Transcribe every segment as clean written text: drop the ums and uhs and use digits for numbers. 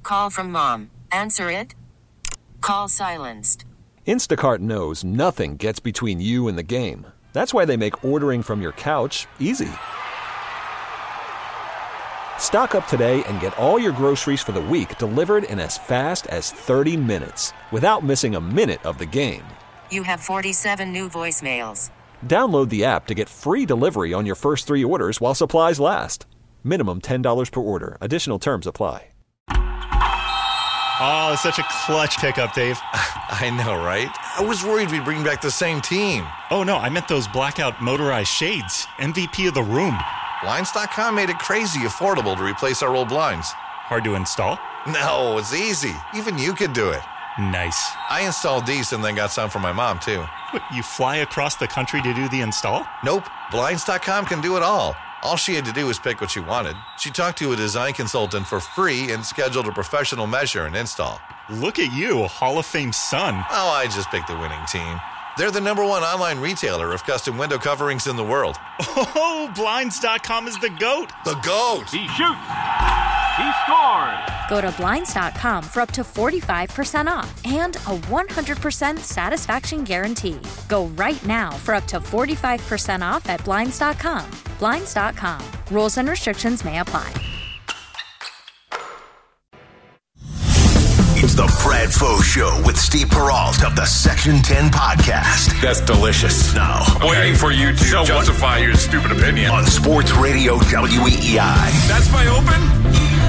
call from mom. Answer it. Call silenced. Instacart knows nothing gets between you and the game. That's why they make ordering from your couch easy. Stock up today and get all your groceries for the week delivered in as fast as 30 minutes without missing a minute of the game. You have 47 new voicemails. Download the app to get free delivery on your first 3 orders while supplies last. Minimum $10 per order. Additional terms apply. Oh, such a clutch pickup, Dave. I know, right? I was worried we'd bring back the same team. Oh, no, I meant those blackout motorized shades. MVP of the room. Blinds.com made it crazy affordable to replace our old blinds. Hard to install? No, it's easy. Even you could do it. Nice. I installed these and then got some for my mom, too. What, you fly across the country to do the install? Nope. Blinds.com can do it all. All she had to do was pick what she wanted. She talked to a design consultant for free and scheduled a professional measure and install. Look at you, Hall of Fame son. Oh, I just picked the winning team. They're the #1 online retailer of custom window coverings in the world. Oh, Blinds.com is the GOAT. The GOAT. He shoots. He scores. Go to Blinds.com for up to 45% off and a 100% satisfaction guarantee. Go right now for up to 45% off at Blinds.com. Blinds.com. Rules and restrictions may apply. It's the Brad Foe Show with Steve Peralt of the Section 10 podcast. That's delicious. Now, waiting for you to justify your stupid opinion. On Sports Radio WEEI. That's my open?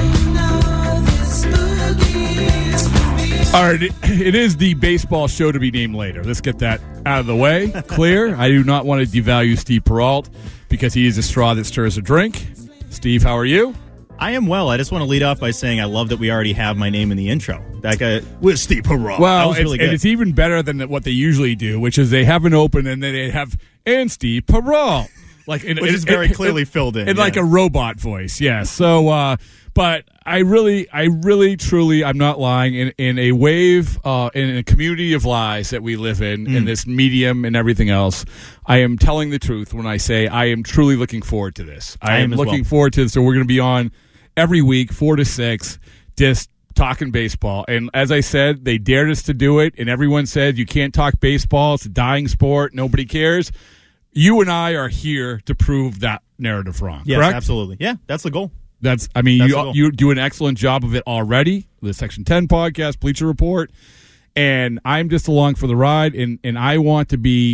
All right, it is the baseball show to be named later. Let's get that out of the way. Clear. I do not want to devalue Steve Peralt because he is a straw that stirs a drink. Steve, how are you? I am well. I just want to lead off by saying I love that we already have my name in the intro. That guy with Steve Peralt. Well, really good. And it's even better than what they usually do, which is they have an open and then they have and Steve Peralt, which is very clearly filled in, like a robot voice. Yes. So, but I really, truly, I'm not lying. In a wave, in a community of lies that we live in this medium and everything else, I am telling the truth when I say I am truly looking forward to this. I am looking forward to this. So we're going to be on every week, 4 to 6, just talking baseball. And as I said, they dared us to do it, and everyone said you can't talk baseball. It's a dying sport. Nobody cares. You and I are here to prove that narrative wrong. Yes, correct? Absolutely. Yeah, that's the goal. You do an excellent job of it already. The Section 10 podcast, Bleacher Report, and I'm just along for the ride. And I want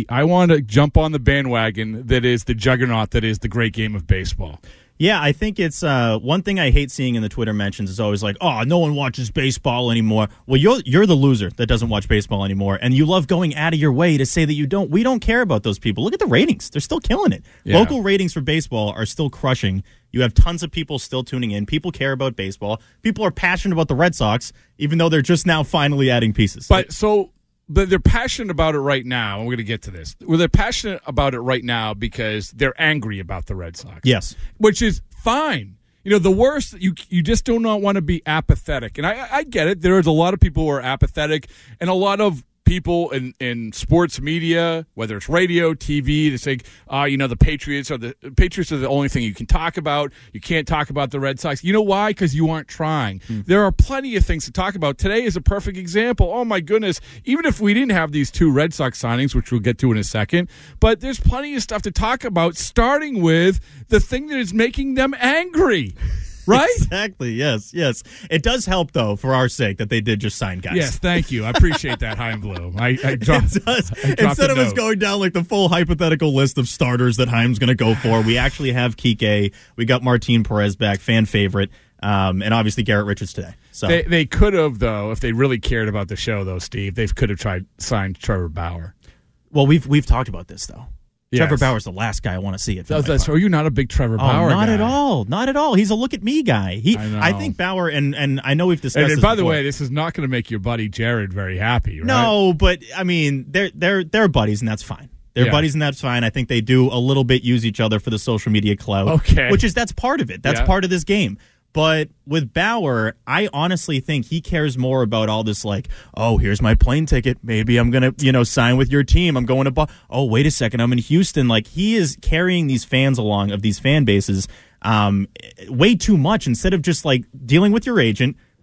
to jump on the bandwagon that is the juggernaut that is the great game of baseball. Yeah, I think it's one thing I hate seeing in the Twitter mentions is always like, oh, no one watches baseball anymore. Well, you're the loser that doesn't watch baseball anymore, and you love going out of your way to say that you don't. We don't care about those people. Look at the ratings. They're still killing it. Yeah. Local ratings for baseball are still crushing. You have tons of people still tuning in. People care about baseball. People are passionate about the Red Sox, even though they're just now finally adding pieces. But they're passionate about it right now, and we're going to get to this. Well, they're passionate about it right now because they're angry about the Red Sox. Yes. Which is fine. You know, the worst, you just do not want to be apathetic. And I get it. There's a lot of people who are apathetic, and a lot of people in sports media, whether it's radio, TV, to say, the Patriots are the only thing you can talk about. You can't talk about the Red Sox. You know why? Because you aren't trying. There are plenty of things to talk about. Today is a perfect example. Oh, my goodness. Even if we didn't have these 2 Red Sox signings, which we'll get to in a second, but there's plenty of stuff to talk about, starting with the thing that is making them angry. Right? Exactly. Yes. It does help, though, for our sake, that they did just sign guys. Yes, thank you. I appreciate that, Chaim Bloom. I dropped Instead of us going down like the full hypothetical list of starters that Chaim's going to go for, we actually have Kike. We got Martin Perez back, fan favorite, and obviously Garrett Richards today. So they could have, though, if they really cared about the show, though, Steve, they could have signed Trevor Bauer. Well, we've talked about this, though. Yes. Trevor Bauer's the last guy I want to see at Are you not a big Trevor Bauer guy? Not at all. He's a look at me guy. I think Bauer, and I know we've discussed this by the before. way, this is not going to make your buddy Jared very happy, right? No, but I mean, they're buddies, and that's fine. They're buddies, and that's fine. I think they do a little bit use each other for the social media clout. Okay. That's part of it. That's part of this game. But with Bauer, I honestly think he cares more about all this, like, oh, here's my plane ticket. Maybe I'm going to, sign with your team. I'm going to oh, wait a second, I'm in Houston. Like, he is carrying these fans along of these fan bases way too much instead of just, like, dealing with your agent,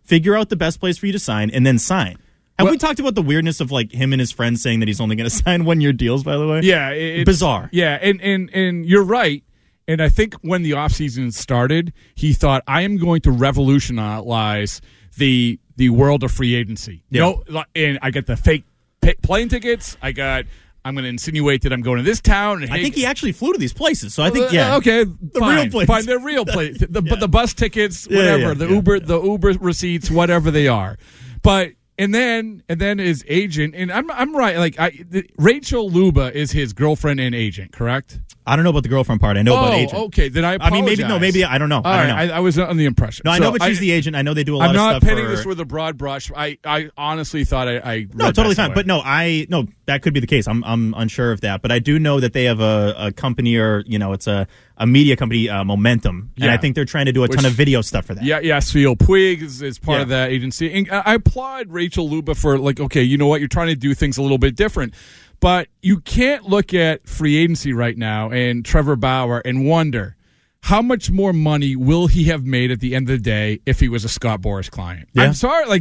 figure out the best place for you to sign, and then sign. Have we talked about the weirdness of like him and his friends saying that he's only going to sign 1-year deals, by the way? Yeah. It's bizarre. Yeah, and you're right. And I think when the offseason started, he thought, I am going to revolutionize the world of free agency. Yeah. And I got the fake plane tickets. I'm going to insinuate that I'm going to this town. And I think he actually flew to these places. So I think, okay, the fine, real place. Fine, they're real place. The bus tickets, whatever, the Uber receipts, whatever they are. But and then his agent, and I'm right. Like Rachel Luba is his girlfriend and agent, correct? I don't know about the girlfriend part. I know about agent. Okay, then I apologize. Maybe I don't know. I don't know. I was under the impression. No, I know, but she's the agent. I know they do a lot of stuff. I'm not painting this with a broad brush. I honestly thought I no, totally fine. But no, that could be the case. I'm unsure of that, but I do know that they have a company, or it's a media company, Momentum, and I think they're trying to do a ton of video stuff for that. Yeah, Sfeel Puig is part of that agency, and I applaud Rachel Luba for okay, you know what, you're trying to do things a little bit different. But you can't look at free agency right now and Trevor Bauer and wonder how much more money will he have made at the end of the day if he was a Scott Boras client. Yeah. I'm sorry,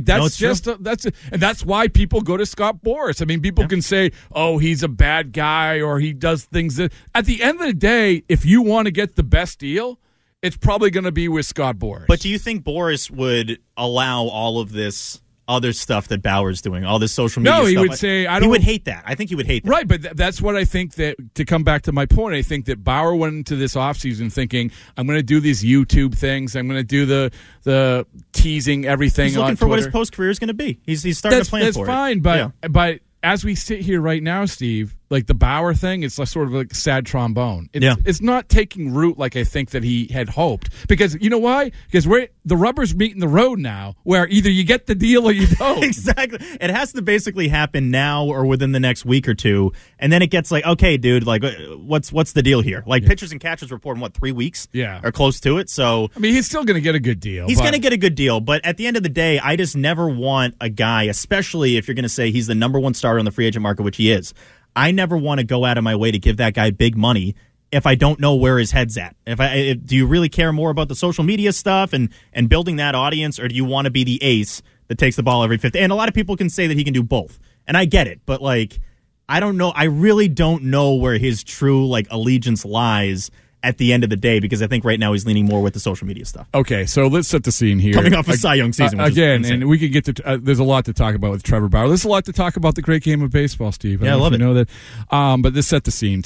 and that's why people go to Scott Boras. I mean, people can say, "Oh, he's a bad guy," or he does things that. At the end of the day, if you want to get the best deal, it's probably going to be with Scott Boras. But do you think Boras would allow all of this other stuff that Bauer's doing, all this social media stuff? No, he would say, he would hate that. I think he would hate that. Right, but that's what I think that, to come back to my point, I think that Bauer went into this offseason thinking, I'm going to do these YouTube things, I'm going to do the teasing everything on Twitter. He's looking for what his post-career is going to be. He's starting to plan for it. That's fine, but as we sit here right now, Steve, like the Bauer thing, it's like sort of like sad trombone. It's not taking root like I think that he had hoped. Because you know why? Because the rubber's meeting the road now, where either you get the deal or you don't. Exactly. It has to basically happen now or within the next week or two, and then it gets like, okay, dude, like what's the deal here? Like pitchers and catchers report in 3 weeks? Yeah, or close to it. So I mean, he's still going to get a good deal. He's going to get a good deal, but at the end of the day, I just never want a guy, especially if you're going to say he's the number one starter on the free agent market, which he is. I never want to go out of my way to give that guy big money if I don't know where his head's at. Do you really care more about the social media stuff and building that audience, or do you want to be the ace that takes the ball every fifth? And a lot of people can say that he can do both, and I get it, but I don't know. I really don't know where his true allegiance lies at the end of the day, because I think right now he's leaning more with the social media stuff. Okay, so let's set the scene here. Coming off a Cy Young season. Again, and we could get to there's a lot to talk about with Trevor Bauer. There's a lot to talk about the great game of baseball, Steve. I love it. You know that. But let's set the scene.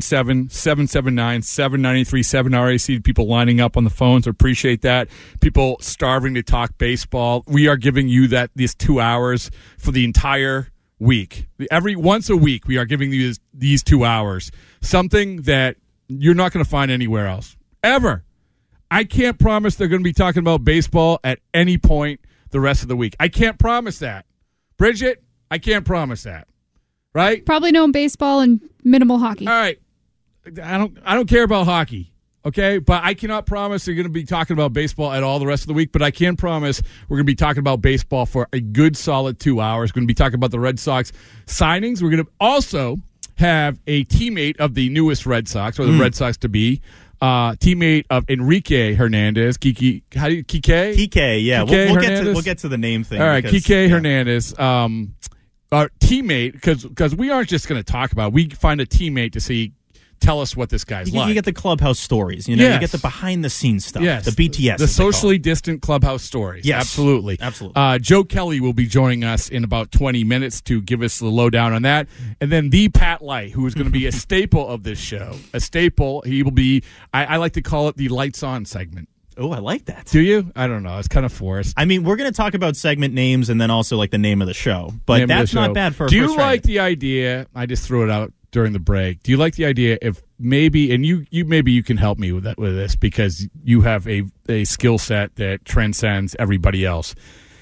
617-779-7937. Already see people lining up on the phones. Appreciate that. People starving to talk baseball. We are giving you these 2 hours for the entire week. Once a week, we are giving you these 2 hours. Something that you're not going to find anywhere else, ever. I can't promise they're going to be talking about baseball at any point the rest of the week. I can't promise that. Bridget, I can't promise that. Right? Probably no baseball and minimal hockey. All right. I don't care about hockey, okay? But I cannot promise they're going to be talking about baseball at all the rest of the week, but I can promise we're going to be talking about baseball for a good solid 2 hours. We're going to be talking about the Red Sox signings. We're going to also have a teammate of the newest Red Sox, or the Red Sox to be, teammate of Enrique Hernandez, Kike. Kike, yeah. We'll get to the name thing. All right, Kike Hernandez, our teammate, because we aren't just going to talk about it. We find a teammate to see. Tell us what this guy's like. You get the clubhouse stories. You get the behind-the-scenes stuff. Yes. The BTS. The socially distant clubhouse stories. Yes. Absolutely. Joe Kelly will be joining us in about 20 minutes to give us the lowdown on that. And then the Pat Light, who is going to be a staple of this show. A staple. He will be, I like to call it the Lights On segment. Oh, I like that. Do you? I don't know. It's kind of forced. I mean, we're going to talk about segment names and then also the name of the show. But that's not bad for a Do you like the idea? I just threw it out during the break. Do you like the idea if maybe, and you can help me with this because you have a skill set that transcends everybody else.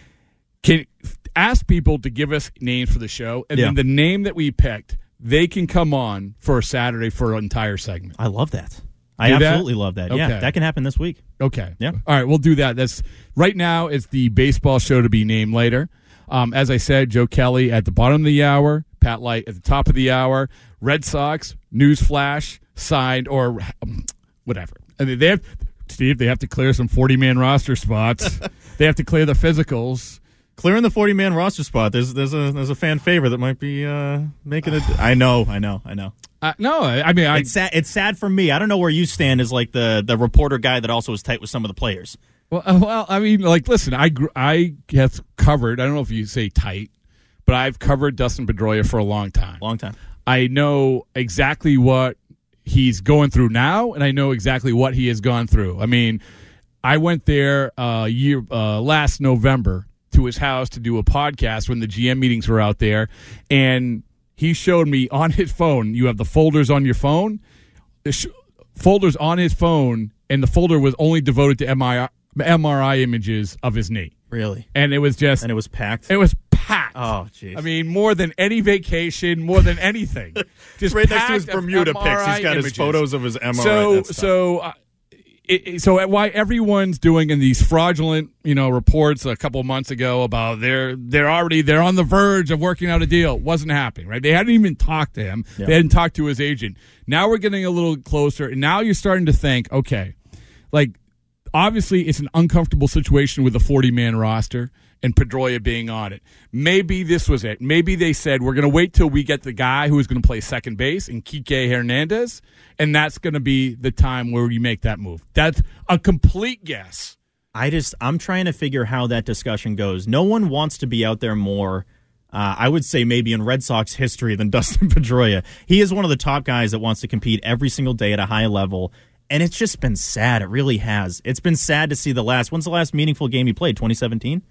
Can ask people to give us names for the show, and then the name that we picked, they can come on for a Saturday for an entire segment. I love that. I absolutely love that. Okay. Yeah, that can happen this week. Okay. Yeah. All right, we'll do that. That's right now. It's the baseball show to be named later. As I said, Joe Kelly at the bottom of the hour, Pat Light at the top of the hour. Red Sox, news flash, signed, or whatever. I mean, Steve, they have to clear some 40-man roster spots. They have to clear the physicals. Clearing the 40-man roster spot. There's a fan favorite that might be making it. I know. No, I mean, it's sad. It's sad for me. I don't know where you stand as like the reporter guy that also was tight with some of the players. Well, I mean, like, listen, I have covered. I don't know if you say tight, but I've covered Dustin Pedroia for a long time. I know exactly what he's going through now, and I know exactly what he has gone through. I mean, I went there last November to his house to do a podcast when the GM meetings were out there, and he showed me on his phone. You have the folders on your phone, folders on his phone, and the folder was only devoted to MRI images of his knee. Really? And it was packed. It was packed. Oh, jeez. I mean, more than any vacation, more than anything. Just right next to his Bermuda pics. He's got his photos of his MRI. So why everyone's doing in these fraudulent, reports a couple months ago about they're on the verge of working out a deal, wasn't happening, right? They hadn't even talked to him. Yeah. They hadn't talked to his agent. Now we're getting a little closer, and now you're starting to think, okay, like obviously it's an uncomfortable situation with a 40-man roster and Pedroia being on it. Maybe this was it. Maybe they said, we're going to wait till we get the guy who is going to play second base in Kike Hernandez, and that's going to be the time where you make that move. That's a complete guess. I'm trying to figure how that discussion goes. No one wants to be out there more, I would say maybe in Red Sox history, than Dustin Pedroia. He is one of the top guys that wants to compete every single day at a high level, and it's just been sad. It really has. It's been sad to see when's the last meaningful game he played, 2017?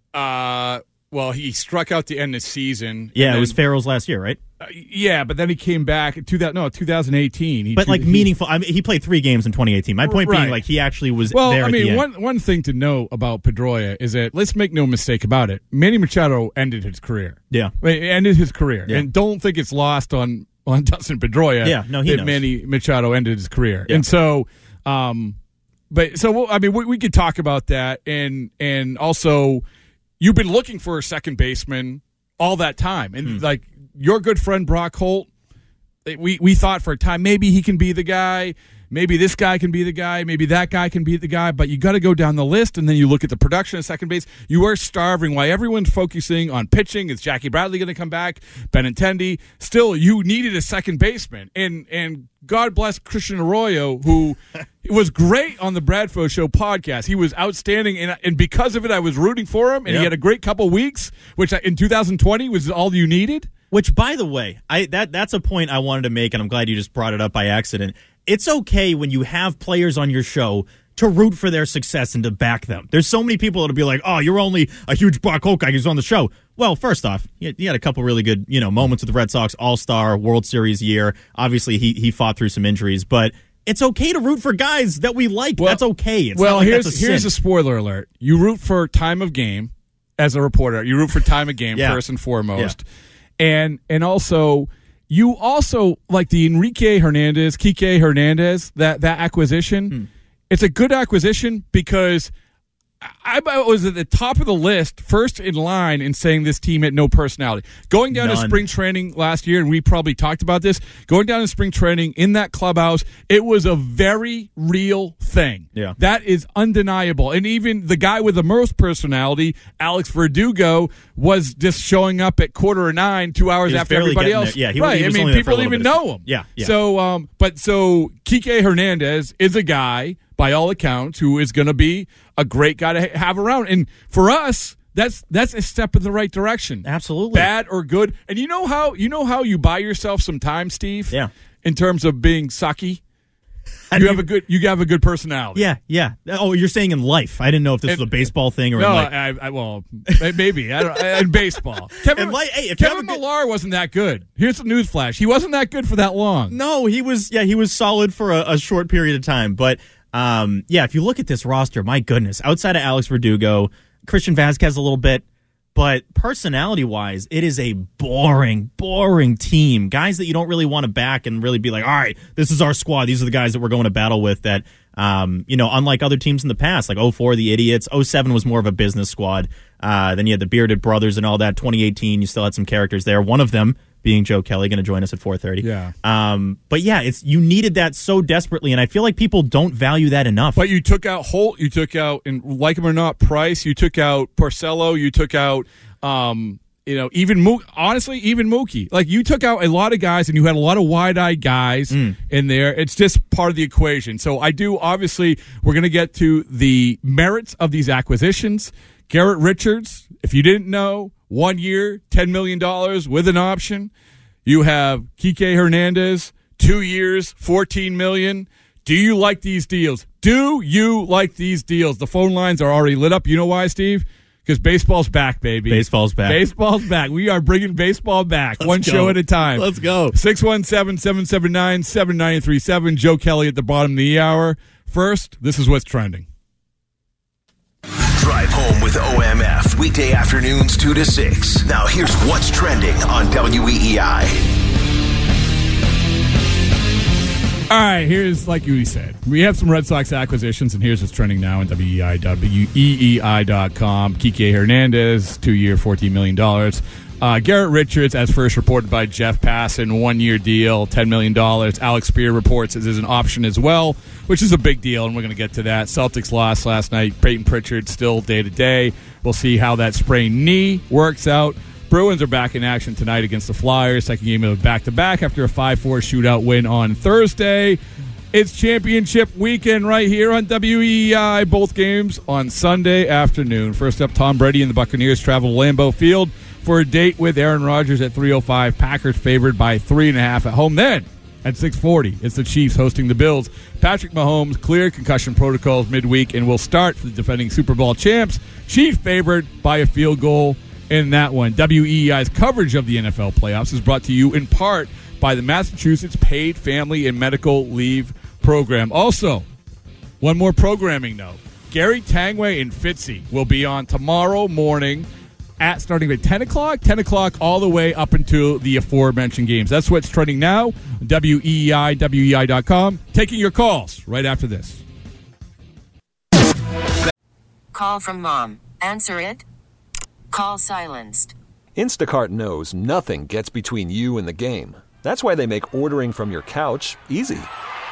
Well, he struck out the end of the season. Yeah, it was Farrell's last year, right? Yeah, but then he came back in 2018. Meaningful. I mean, he played 3 games in 2018. My point being, like, he actually was there at the end. One thing to know about Pedroia is that, let's make no mistake about it, Manny Machado ended his career. Yeah. Ended his career. Yeah. And don't think it's lost on Dustin Pedroia he knows. Manny Machado ended his career. Yeah. And so, we could talk about that, and also, you've been looking for a second baseman all that time. And, like, your good friend Brock Holt, we thought for a time maybe he can be the guy. Maybe this guy can be the guy. Maybe that guy can be the guy. But you got to go down the list, and then you look at the production at second base. You are starving. While everyone's focusing on pitching, is Jackie Bradley going to come back? Benintendi. Still, you needed a second baseman. And God bless Christian Arroyo, who was great on the Bradfo Show podcast. He was outstanding, and because of it, I was rooting for him, and he had a great couple weeks, which in 2020 was all you needed. Which, by the way, that's a point I wanted to make, and I'm glad you just brought it up by accident. It's okay when you have players on your show to root for their success and to back them. There's so many people that'll be like, oh, you're only a huge Brock Holt guy who's on the show. Well, first off, he had a couple really good moments with the Red Sox, All-Star, World Series year. Obviously, he fought through some injuries, but it's okay to root for guys that we like. That's okay. It's not like here's a spoiler alert. You root for time of game as a reporter. You root for time of game first and foremost. Yeah. And also, you also like the Kike Hernandez, that acquisition. It's a good acquisition because I was at the top of the list, first in line in saying this team had no personality. Going down to spring training last year, and we probably talked about this, going down to spring training in that clubhouse, it was a very real thing. Yeah. That is undeniable. And even the guy with the most personality, Alex Verdugo, was just showing up at 8:45, 2 hours after everybody else. Yeah, he right. was I mean, people don't even know him. Yeah. So, so Kike Hernandez is a guy, by all accounts, who is going to be a great guy to have around. And for us, that's a step in the right direction. Absolutely. Bad or good. And you know how you buy yourself some time, Steve? Yeah. In terms of being sucky? You have a good personality. Yeah. Oh, you're saying in life. I didn't know if this was a baseball thing or in life. Well, maybe. In baseball. Kevin Millar wasn't that good. Here's the newsflash. He wasn't that good for that long. No, he was solid for a short period of time. But, if you look at this roster, my goodness, outside of Alex Verdugo, Christian Vazquez a little bit, but personality-wise, it is a boring team. Guys that you don't really want to back and really be like, all right, this is our squad. These are the guys that we're going to battle with that, unlike other teams in the past, like 2004, the Idiots. 2007 was more of a business squad. Then you had the Bearded Brothers and all that. 2018, you still had some characters there. One of them being Joe Kelly, going to join us at 4:30. Yeah. But yeah, you needed that so desperately, and I feel like people don't value that enough. But you took out Holt, you took out, and like him or not, Price, you took out Porcello, you took out, even Mookie. Like, you took out a lot of guys, and you had a lot of wide-eyed guys in there. It's just part of the equation. So obviously, we're going to get to the merits of these acquisitions. Garrett Richards, if you didn't know, 1 year, $10 million with an option. You have Kike Hernandez, 2 years, $14 million. Do you like these deals? Do you like these deals? The phone lines are already lit up. You know why, Steve? Because baseball's back, baby. Baseball's back. Baseball's back. We are bringing baseball back. Let's show at a time. Let's go. 617-779-7937. Joe Kelly at the bottom of the hour. First, this is what's trending. Drive home with OMF. Weekday afternoons 2 to 6. Now here's what's trending on WEEI. All right, here's, like we said, we have some Red Sox acquisitions, and here's what's trending now on WEEI, WEEI.com. Kike Hernandez, 2 year, $14 million. Garrett Richards, as first reported by Jeff Passan, 1 year deal, $10 million. Alex Spear reports there's an option as well, which is a big deal, and we're going to get to that. Celtics lost last night. Peyton Pritchard still day-to-day. We'll see how that sprained knee works out. Bruins are back in action tonight against the Flyers. Second game of back-to-back after a 5-4 shootout win on Thursday. It's championship weekend right here on WEEI. Both games on Sunday afternoon. First up, Tom Brady and the Buccaneers travel to Lambeau Field for a date with Aaron Rodgers at 3:05. Packers favored by 3.5 at home. Then at 6:40, it's the Chiefs hosting the Bills. Patrick Mahomes cleared concussion protocols midweek and will start for the defending Super Bowl champs. Chiefs favored by a field goal in that one. WEEI's coverage of the NFL playoffs is brought to you in part by the Massachusetts Paid Family and Medical Leave Program. Also, one more programming note. Gary Tangway and Fitzy will be on tomorrow morning starting at 10 o'clock all the way up until the aforementioned games. That's what's trending now. WEEI, WEEI.com. Taking your calls right after this. Call from mom. Answer it. Call silenced. Instacart knows nothing gets between you and the game. That's why they make ordering from your couch easy.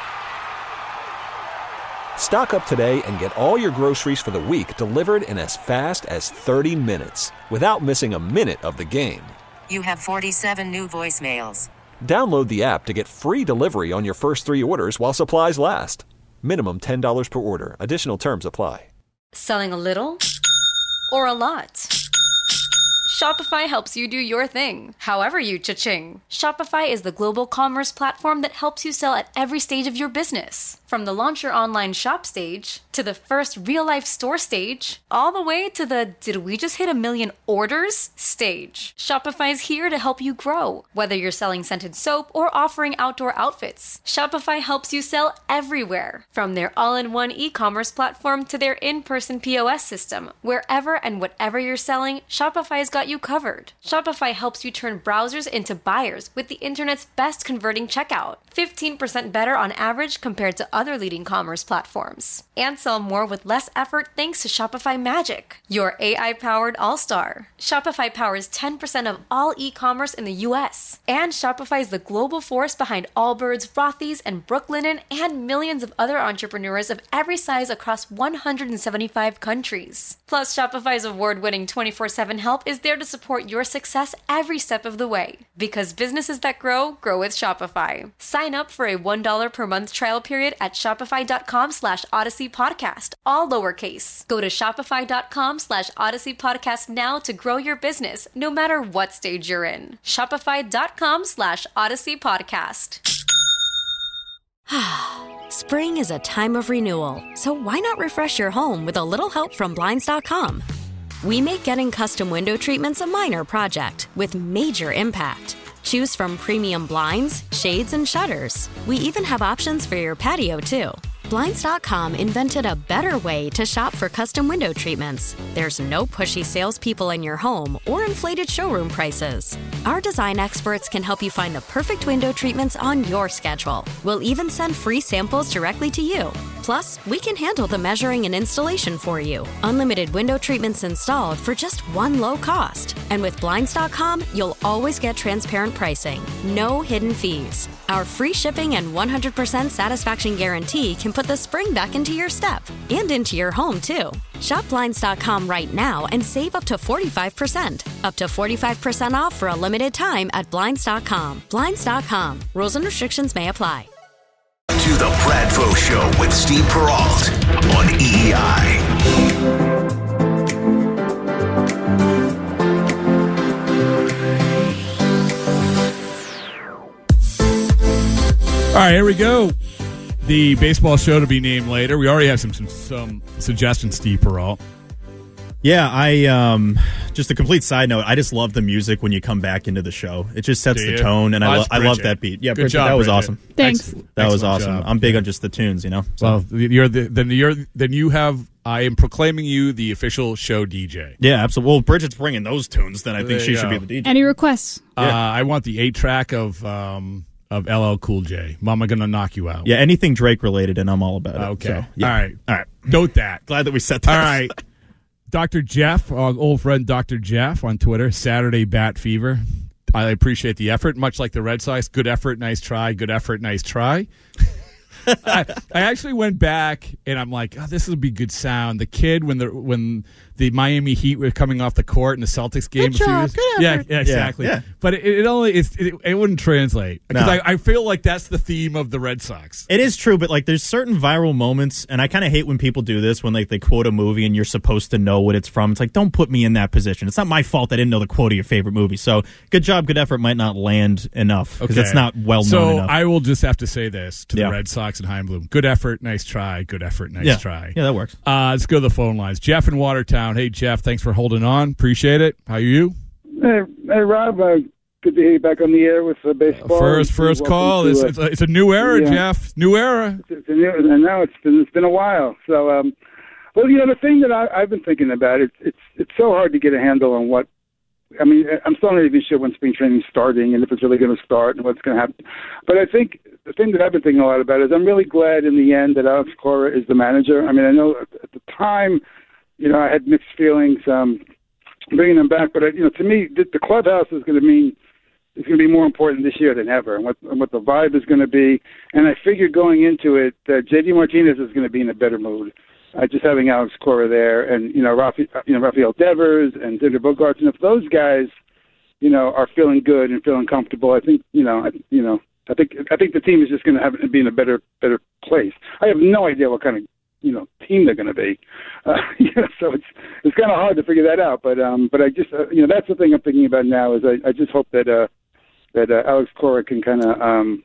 Stock up today and get all your groceries for the week delivered in as fast as 30 minutes without missing a minute of the game. You have 47 new voicemails. Download the app to get free delivery on your first 3 orders while supplies last. Minimum $10 per order. Additional terms apply. Selling a little or a lot? Shopify helps you do your thing, however you cha-ching. Shopify is the global commerce platform that helps you sell at every stage of your business. From the launch your online shop stage, to the first real-life store stage, all the way to the did we just hit 1 million orders stage. Shopify's here to help you grow. Whether you're selling scented soap or offering outdoor outfits, Shopify helps you sell everywhere. From their all-in-one e-commerce platform to their in-person POS system, wherever and whatever you're selling, Shopify's got you covered. Shopify helps you turn browsers into buyers with the internet's best converting checkout. 15% better on average compared to other leading commerce platforms. And sell more with less effort thanks to Shopify Magic, your AI-powered all-star. Shopify powers 10% of all e-commerce in the U.S. And Shopify is the global force behind Allbirds, Rothy's, and Brooklinen, and millions of other entrepreneurs of every size across 175 countries. Plus, Shopify's award-winning 24/7 help is there to support your success every step of the way. Because businesses that grow with Shopify. Sign up for a $1 per month trial period at shopify.com/Odyssey Podcast, all lowercase. Go to shopify.com/Odyssey Podcast now to grow your business, no matter what stage you're in. Shopify.com/Odyssey Podcast. Spring is a time of renewal, so why not refresh your home with a little help from Blinds.com? We make getting custom window treatments a minor project with major impact. Choose from premium blinds, shades, and shutters. We even have options for your patio, too. Blinds.com invented a better way to shop for custom window treatments. There's no pushy salespeople in your home or inflated showroom prices. Our design experts can help you find the perfect window treatments on your schedule. We'll even send free samples directly to you. Plus, we can handle the measuring and installation for you. Unlimited window treatments installed for just one low cost. And with Blinds.com, you'll always get transparent pricing. No hidden fees. Our free shipping and 100% satisfaction guarantee can put the spring back into your step and into your home, too. Shop Blinds.com right now and save up to 45%. Up to 45% off for a limited time at Blinds.com. Blinds.com. Rules and restrictions may apply. To the Bradfo Show with Steve Peralt on EEI. All right, here we go. The baseball show to be named later. We already have some suggestions, Steve Peralt. Yeah, I just a complete side note. I just love the music when you come back into the show. It just sets the tone, and I love that beat. Yeah, Bridget, that was awesome. Thanks. That was awesome. Job. I'm big on just the tunes, you know. So. Well, I am proclaiming you the official show DJ. Yeah, absolutely. Well, Bridget's bringing those tunes, then I think she should be the DJ. Any requests? I want the 8-track of LL Cool J. Mama Gonna Knock You Out. Yeah, anything Drake related, and I'm all about it. Okay. So, yeah. All right. Note that. Glad that we set that. All right. Dr. Jeff, our old friend Dr. Jeff on Twitter, Saturday Bat Fever. I appreciate the effort, much like the Red Sox. Good effort, nice try. Good effort, nice try. I actually went back and I'm like, this would be good sound. The kid when the Miami Heat were coming off the court in the Celtics game. Good job, good effort. Yeah, exactly. Yeah. But it wouldn't translate because I feel like that's the theme of the Red Sox. It is true, but like there's certain viral moments, and I kind of hate when people do this when like they quote a movie and you're supposed to know what it's from. It's like, don't put me in that position. It's not my fault I didn't know the quote of your favorite movie. So good job, good effort might not land enough because it's not well known enough. So I will just have to say this to the Red Sox and Heimblum. Good effort, nice try. Good effort, nice try. Yeah, that works. Let's go to the phone lines. Jeff in Watertown. Hey, Jeff, thanks for holding on. Appreciate it. How are you? Hey Rob. Good to hear you back on the air with baseball. First call. It's a new era, Jeff. New era. And now it's been a while. So, well, the thing that I've been thinking about, it's so hard to get a handle on what. I mean, I'm still not even sure when spring training's starting and if it's really going to start and what's going to happen. But I think the thing that I've been thinking a lot about is I'm really glad in the end that Alex Cora is the manager. I mean, I know at the time, I had mixed feelings bringing him back, but to me, the clubhouse is going to be more important this year than ever, and what the vibe is going to be. And I figured going into it that J.D. Martinez is going to be in a better mood. Just having Alex Cora there, and Rafael Devers and Xander Bogaerts, and if those guys, are feeling good and feeling comfortable, I think I think the team is just going to be in a better place. I have no idea what kind of team they're going to be, so it's kind of hard to figure that out. But I just that's the thing I'm thinking about now is I just hope that Alex Cora can kind of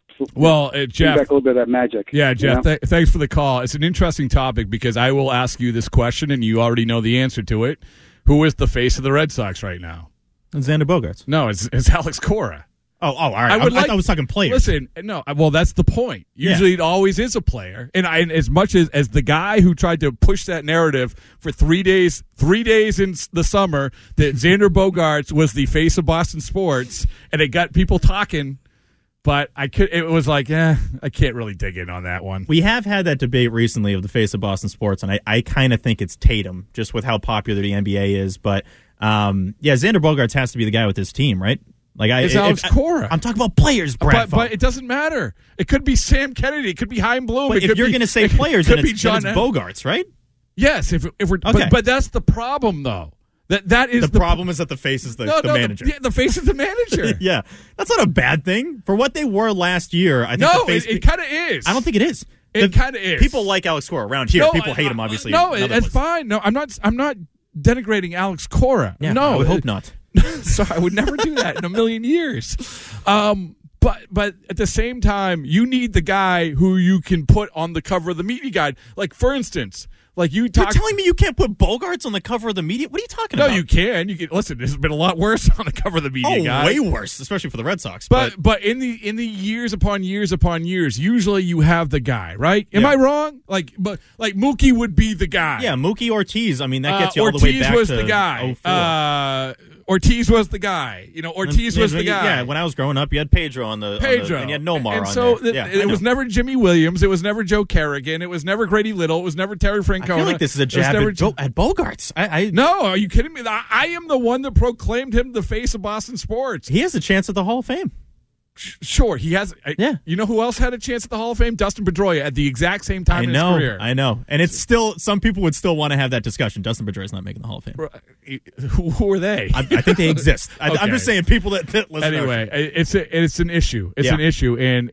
Jeff, back a little bit of that magic. Yeah, Jeff, thanks for the call. It's an interesting topic because I will ask you this question, and you already know the answer to it. Who is the face of the Red Sox right now? Xander Bogaerts. No, it's Alex Cora. Oh, all right. I thought I was talking players. Listen, no, well, that's the point. Usually it always is a player. And as much as the guy who tried to push that narrative for 3 days in the summer that Xander Bogaerts was the face of Boston sports, and it got people talking. But it was like, I can't really dig in on that one. We have had that debate recently of the face of Boston sports, and I kind of think it's Tatum, just with how popular the NBA is. But, Xander Bogaerts has to be the guy with his team, right? It's Alex Cora. I'm talking about players, Brad. But it doesn't matter. It could be Sam Kennedy. It could be Chaim Bloom. But if you're going to say players, then it's Bogaerts, right? Yes. If we're, okay. But that's the problem, though. That is the problem is that the face is the manager. The face is the manager. Yeah, that's not a bad thing for what they were last year. I think it kind of is. I don't think it is. It kind of is. People like Alex Cora around here. People hate him, obviously. No, it's fine. No, I'm not denigrating Alex Cora. Yeah, no, I would hope not. So I would never do that in a million years. But at the same time, you need the guy who you can put on the cover of the media guide. Like, for instance, you're telling me you can't put Bogaerts on the cover of the media? What are you talking about? No, you can. You can. Listen, this has been a lot worse on the cover of the media guide. Way worse, especially for the Red Sox. But in the years upon years upon years, usually you have the guy, right? Am I wrong? Like Mookie would be the guy. Yeah, Mookie Ortiz. I mean, that gets you all the way back to Ortiz was the guy. Ortiz was the guy. Ortiz was the guy. Yeah, when I was growing up, you had Pedro on the and you had Nomar and on so there. It was never Jimmy Williams. It was never Joe Kerrigan. It was never Grady Little. It was never Terry Francona. I feel like this is a jab at Bogaerts. No, are you kidding me? I am the one that proclaimed him the face of Boston sports. He has a chance at the Hall of Fame. Sure, he has. Yeah. You know who else had a chance at the Hall of Fame? Dustin Pedroia at the exact same time in his career. I know. And it's still, some people would still want to have that discussion. Dustin Pedroia's not making the Hall of Fame. Who are they? I think they exist. Okay. I'm just saying people that listen. Anyway, it's an issue. It's an issue. And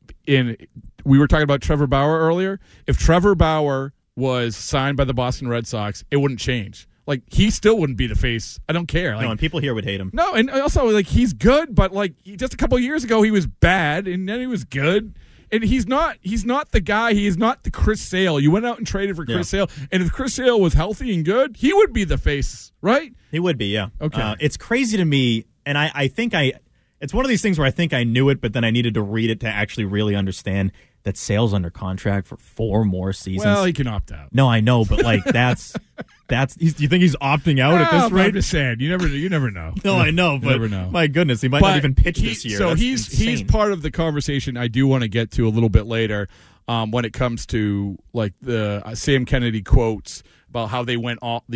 we were talking about Trevor Bauer earlier. If Trevor Bauer was signed by the Boston Red Sox, it wouldn't change. Like, he still wouldn't be the face. I don't care. No, and people here would hate him. No, and also, like, he's good, but, like, just a couple of years ago, he was bad, and then he was good. And he's not the guy. He is not the Chris Sale. You went out and traded for Chris Sale, and if Chris Sale was healthy and good, he would be the face, right? He would be, yeah. Okay. It's crazy to me, and I think it's one of these things where I think I knew it, but then I needed to read it to actually really understand that Sale's under contract for 4 more seasons. Well, he can opt out. No, I know, but, like, that's do you think he's opting out at this rate? I'm just saying, you never know. No, I know, but never know. My goodness, he might not even pitch this year. So That's he's insane. part of the conversation I do want to get to a little bit later when it comes to, like, the Sam Kennedy quotes about how they went all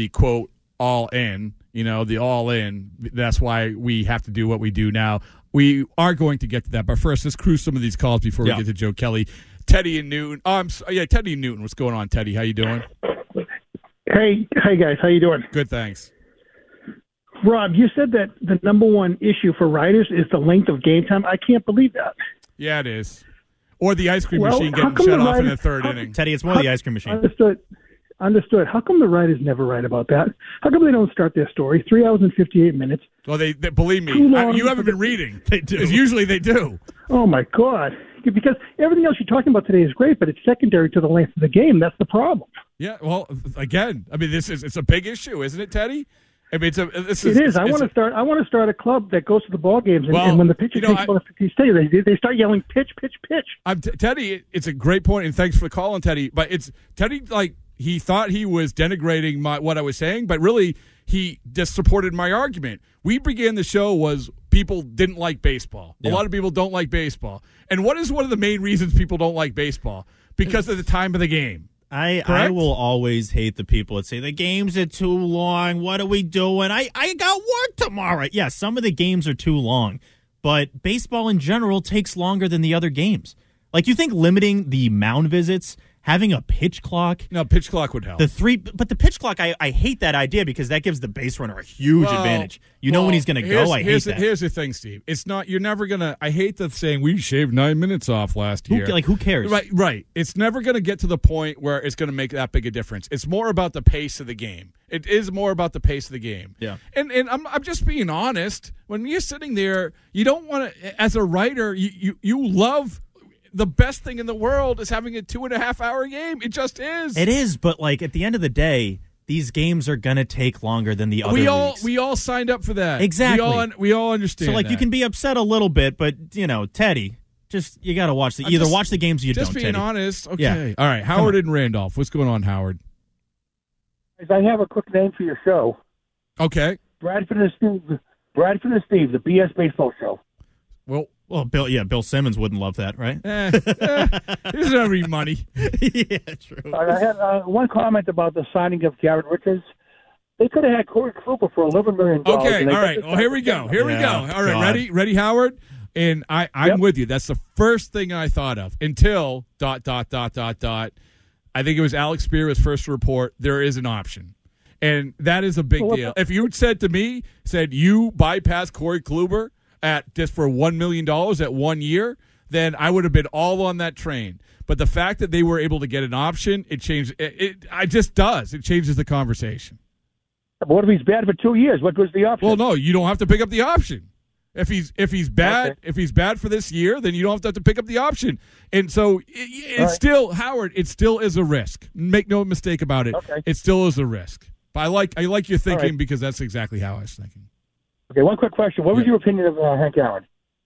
in, the all in. That's why we have to do what we do now. We are going to get to that, but first, let's cruise some of these calls before we get to Joe Kelly. Teddy and Newton. Teddy and Newton. What's going on, Teddy? How you doing? Hey guys, how you doing? Good, thanks. Rob, you said that the number one issue for writers is the length of game time. I can't believe that. Yeah, it is. Or the ice cream machine getting shut off in the third inning. Teddy, it's more the ice cream machine. Understood. How come the writers never write about that? How come they don't start their story 3 hours and 58 minutes? Well, they believe me. You haven't been reading. They do. Usually they do. Oh, my God. Because everything else you're talking about today is great, but it's secondary to the length of the game. That's the problem. Yeah, well, again, I mean, it's a big issue, isn't it, Teddy? I mean, it is. I want to start a club that goes to the ball games, and when the pitcher takes about 50 stays, they start yelling pitch, pitch, pitch. Teddy, it's a great point, and thanks for calling, Teddy. But it's Teddy, like, he thought he was denigrating what I was saying, but really he just supported my argument. We began the show was people didn't like baseball. Yeah. A lot of people don't like baseball. And what is one of the main reasons people don't like baseball? Because of the time of the game. I will always hate the people that say the games are too long. What are we doing? I got work tomorrow. Yeah, some of the games are too long, but baseball in general takes longer than the other games. Like, you think limiting the mound visits, having a pitch clock? No, pitch clock would help. But the pitch clock, I hate that idea because that gives the base runner a huge advantage. When he's going to go. I hate that. Here's the thing, Steve. It's not. You're never going to. I hate the saying we shaved 9 minutes off last year. Who cares? Right. It's never going to get to the point where it's going to make that big a difference. It's more about the pace of the game. It is more about the pace of the game. Yeah. And I'm just being honest. When you're sitting there, you don't want to. As a writer, you love. The best thing in the world is having a 2.5 hour game. It just is. It is, but like at the end of the day, these games are gonna take longer than the other leagues. We all signed up for that. Exactly. We all understand. So like that. You can be upset a little bit, but Teddy, just you got to watch watch the games or you don't. Just being Teddy. honest. Okay. Yeah. All right. Howard and Randolph. What's going on, Howard? I have a quick name for your show. Okay. Bradford and Steve, the BS Baseball Show. Well, Bill Simmons wouldn't love that, right? He doesn't have any money. Yeah, true. I had one comment about the signing of Garrett Richards. They could have had Corey Kluber for $11 million. Okay, all right. Well, here we go. All right, ready, Howard? And I'm with you. That's the first thing I thought of until ... I think it was Alex Spear's first report. There is an option. And that is a big deal. If you said to me, you bypass Corey Kluber at just for $1 million at 1 year, then I would have been all on that train. But the fact that they were able to get an option, it changed. It just does. It changes the conversation. But what if he's bad for 2 years? What was the option? Well, no, you don't have to pick up the option. If he's bad, okay. If he's bad for this year, then you don't have to pick up the option. And so it's still, Howard, it still is a risk. Make no mistake about it. Okay. It still is a risk. But I like your thinking because that's exactly how I was thinking. Okay, one quick question. What was your opinion of Hank Aaron?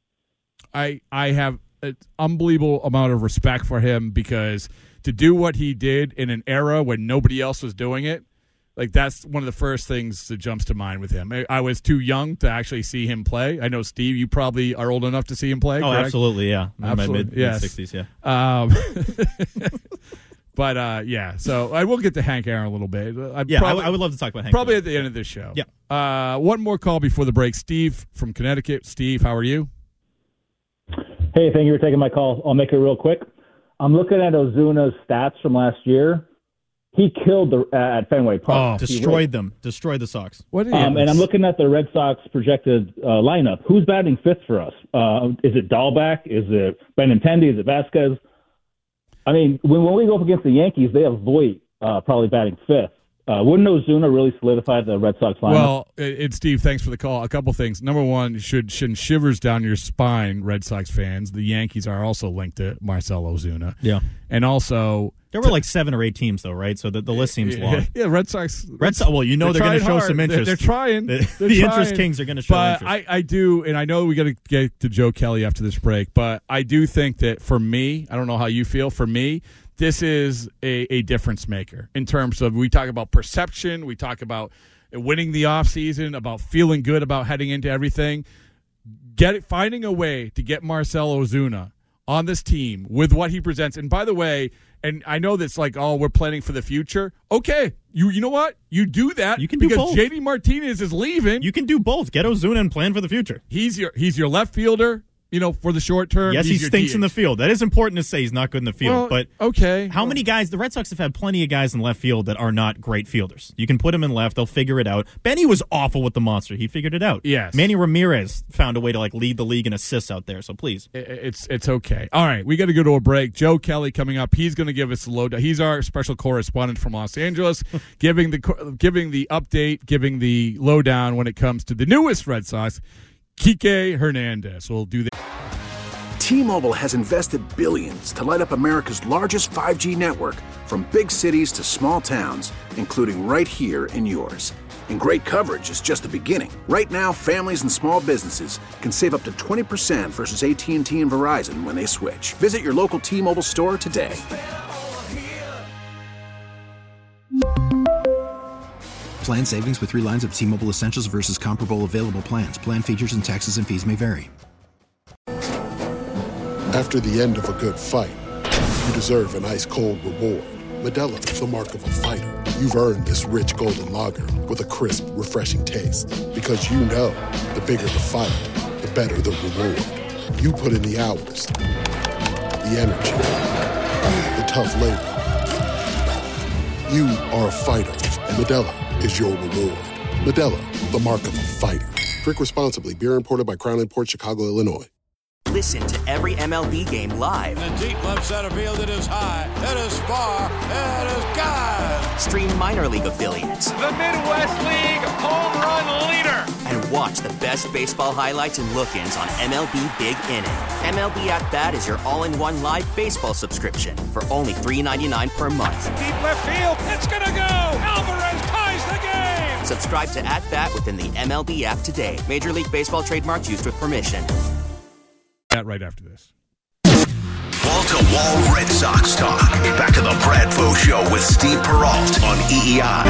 I have an unbelievable amount of respect for him because to do what he did in an era when nobody else was doing it Like, that's one of the first things that jumps to mind with him. I was too young to actually see him play. I know, Steve, you probably are old enough to see him play, correct? Absolutely, yeah. Absolutely. In my mid-60s, yeah. But, so I will get to Hank Aaron a little bit. I would love to talk about Hank. Probably at the end of this show. Yeah. One more call before the break. Steve from Connecticut. Steve, how are you? Hey, thank you for taking my call. I'll make it real quick. I'm looking at Ozuna's stats from last year. He killed at Fenway Park. Destroyed them. Destroyed the Sox. And I'm looking at the Red Sox projected lineup. Who's batting fifth for us? Is it Dahlback? Is it Benintendi? Is it Vasquez? I mean, when we go up against the Yankees, they have Voit probably batting fifth. Wouldn't Ozuna really solidify the Red Sox lineup? Well, Steve, thanks for the call. A couple things. Number one, should shivers down your spine, Red Sox fans. The Yankees are also linked to Marcell Ozuna. Yeah. And also... There were like 7 or 8 teams, though, right? So the list seems long. Yeah, Red Sox. Well, you know they're going to show some interest. They're trying. The interest kings are going to show interest. But I do, and I know we got to get to Joe Kelly after this break, but I do think that for me, I don't know how you feel, for me, this is a difference maker in terms of, we talk about perception, we talk about winning the offseason, about feeling good about heading into everything. Finding a way to get Marcell Ozuna on this team with what he presents. And by the way, and I know that's like, oh, we're planning for the future. Okay, you know what? You do that. You can do both. Because JD Martinez is leaving. You can do both. Get Ozuna and plan for the future. He's your left fielder, for the short term. Yes, he stinks DH. in the field. That is important to say. He's not good in the field. Well, but okay, how many guys? The Red Sox have had plenty of guys in left field that are not great fielders. You can put him in left. They'll figure it out. Benny was awful with the monster. He figured it out. Yes. Manny Ramirez found a way to lead the league in assists out there. So please, it's okay. All right, we got to go to a break. Joe Kelly coming up. He's going to give us the lowdown. He's our special correspondent from Los Angeles, giving the update, giving the lowdown when it comes to the newest Red Sox, Kike Hernandez. We'll do that. T-Mobile has invested billions to light up America's largest 5G network, from big cities to small towns, including right here in yours. And great coverage is just the beginning. Right now, families and small businesses can save up to 20% versus AT&T and Verizon when they switch. Visit your local T-Mobile store today. Plan savings with 3 lines of T-Mobile Essentials versus comparable available plans. Plan features and taxes and fees may vary. After the end of a good fight, you deserve an ice-cold reward. Modelo, the mark of a fighter. You've earned this rich golden lager with a crisp, refreshing taste. Because you know, the bigger the fight, the better the reward. You put in the hours, the energy, the tough labor. You are a fighter, and Modelo is your reward. Modelo, the mark of a fighter. Drink responsibly. Beer imported by Crown Imports, Chicago, Illinois. Listen to every MLB game live. In the deep left center field, it is high, it is far, it is gone. Stream minor league affiliates. The Midwest League home run leader. And watch the best baseball highlights and look-ins on MLB Big Inning. MLB At Bat is your all-in-one live baseball subscription for only $3.99 per month. Deep left field, it's gonna go. Alvarez ties the game. Subscribe to At Bat within the MLB app today. Major League Baseball trademarks used with permission. Right after this. Wall-to-wall Red Sox talk. Back to the Bradfo Show with Steve Peralt on EEI.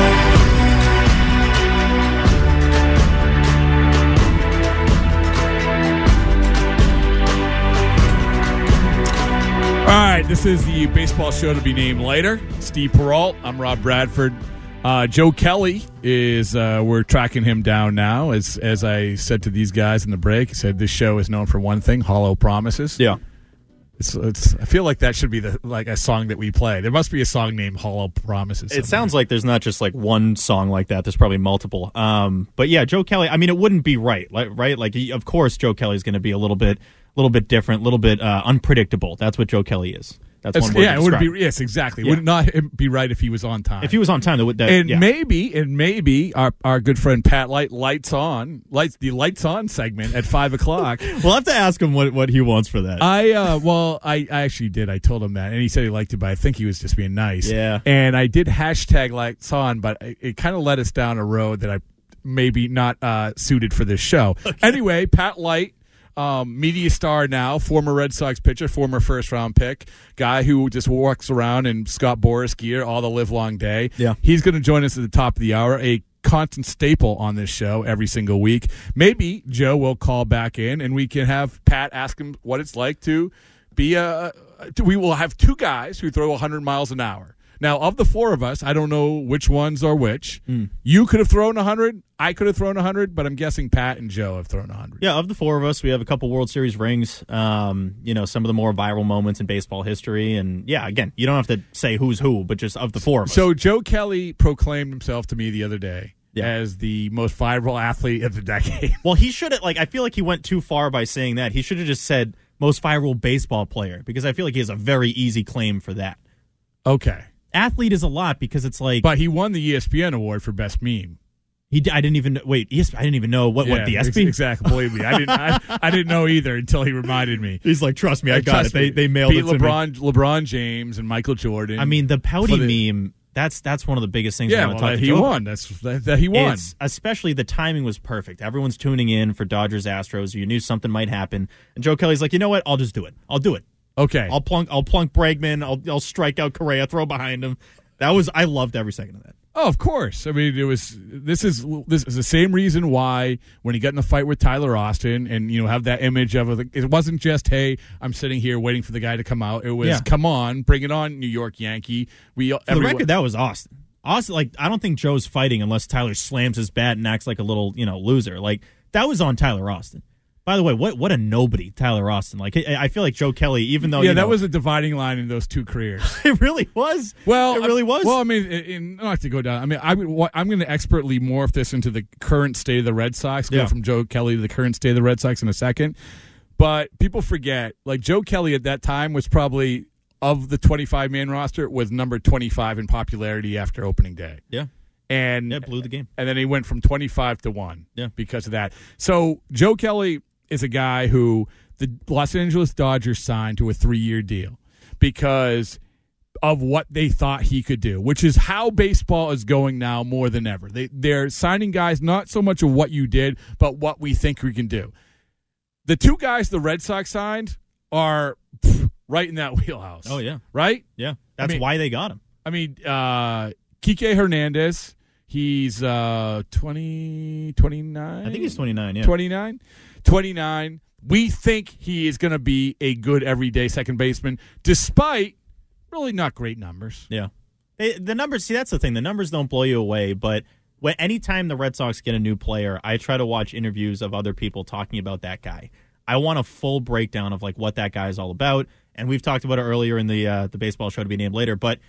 All right, this is the baseball show to be named later. Steve Peralt. I'm Rob Bradford. Joe Kelly is, we're tracking him down now. As I said to these guys in the break, I said this show is known for one thing, hollow promises. Yeah. I feel like that should be a song that we play. There must be a song named Hollow Promises somewhere. It sounds like there's not just one song like that. There's probably multiple. But yeah, Joe Kelly, I mean, it wouldn't be right? Like, of course, Joe Kelly's going to be a little bit different, a little bit unpredictable. That's what Joe Kelly is. That's one word. Yeah, it would be. Yes, exactly. Yeah. Would not be right if he was on time. If he was on time, maybe our good friend Pat Lights On segment at 5:00. We'll have to ask him what he wants for that. I actually did. I told him that, and he said he liked it, but I think he was just being nice. Yeah. And I did hashtag Lights On, but it kind of led us down a road that I maybe not suited for this show. Okay. Anyway, Pat Light. media star now, former Red Sox pitcher, former first-round pick, guy who just walks around in Scott Boras gear all the livelong day. Yeah. He's going to join us at the top of the hour, a constant staple on this show every single week. Maybe Joe will call back in, and we can have Pat ask him what it's like to be we will have two guys who throw 100 miles an hour. Now, of the four of us, I don't know which ones are which. You could have thrown 100. I could have thrown 100, but I'm guessing Pat and Joe have thrown 100. Yeah, of the four of us, we have a couple World Series rings, some of the more viral moments in baseball history. And, yeah, again, you don't have to say who's who, but just of the four of us. So Joe Kelly proclaimed himself to me the other day as the most viral athlete of the decade. Well, he should have, I feel like he went too far by saying that. He should have just said most viral baseball player, because I feel like he has a very easy claim for that. Okay. Athlete is a lot because it's like... But he won the ESPN award for best meme. I didn't even know. Wait, I didn't even know what the ESPN? Exactly. Believe me, I didn't know either until he reminded me. He's like, trust me, I got it. They mailed it to me. LeBron James and Michael Jordan. I mean, the pouty meme. That's one of the biggest things. Yeah, he won. That he won. Especially the timing was perfect. Everyone's tuning in for Dodgers Astros. You knew something might happen, and Joe Kelly's like, you know what? I'll just do it. I'll do it. Okay. I'll plunk Bregman. I'll strike out Correa. Throw behind him. I loved every second of that. Oh, of course. I mean, this is the same reason why when he got in the fight with Tyler Austin and, have that image of it wasn't just, hey, I'm sitting here waiting for the guy to come out. It was, come on, bring it on, New York Yankee. For the record, that was Austin. Austin, I don't think Joe's fighting unless Tyler slams his bat and acts like a little, loser. That was on Tyler Austin. By the way, what a nobody, Tyler Austin. I feel like Joe Kelly, even though that was a dividing line in those two careers. It really was. Well, it really was. Well, I mean, not to go down. I mean, I'm going to expertly morph this into the current state of the Red Sox. Go from Joe Kelly to the current state of the Red Sox in a second. But people forget, Joe Kelly at that time was probably, of the 25-man roster, was number 25 in popularity after opening day. Yeah. And it blew the game. And then he went from 25 to 1 because of that. So Joe Kelly is a guy who the Los Angeles Dodgers signed to a 3-year deal because of what they thought he could do, which is how baseball is going now more than ever. They're signing guys not so much of what you did, but what we think we can do. The two guys the Red Sox signed are right in that wheelhouse. Oh, yeah. Right? Yeah. That's why they got him. I mean, Kike Hernandez, he's 29? I think he's 29, yeah. 29. We think he is going to be a good everyday second baseman, despite really not great numbers. Yeah. The numbers, see, that's the thing. The numbers don't blow you away, but anytime the Red Sox get a new player, I try to watch interviews of other people talking about that guy. I want a full breakdown of what that guy is all about, and we've talked about it earlier in the baseball show to be named later, but